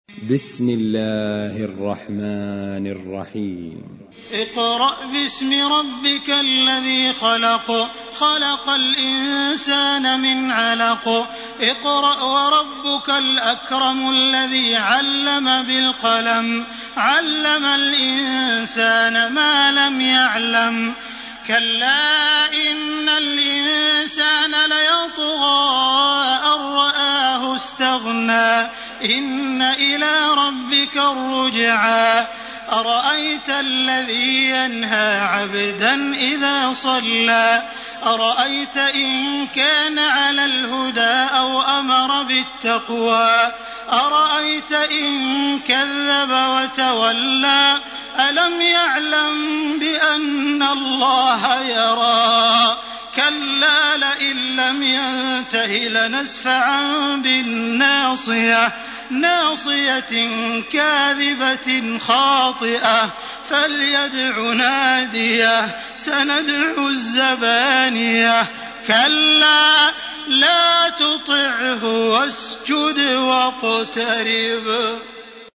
بسم الله الرحمن الرحيم. اقرأ باسم ربك الذي خلق، خلق الإنسان من علق. اقرأ وربك الأكرم الذي علم بالقلم، علم الإنسان ما لم يعلم. كلا إن الإنسان ليطغى أن رآه استغنى، إن إلى ربك الرجعى. أرأيت الذي ينهى عبدا إذا صلى، أرأيت إن كان على الهدى أو أمر بالتقوى، أرأيت إن كذب وتولى. ألم يعلم بأن الله يرى. كلا لئن لم ينته لنسفعا بالناصية، ناصية كاذبة خاطئة. فليدع ناديه، سندع الزبانية. كلا لا تطعه واسجد واقترب.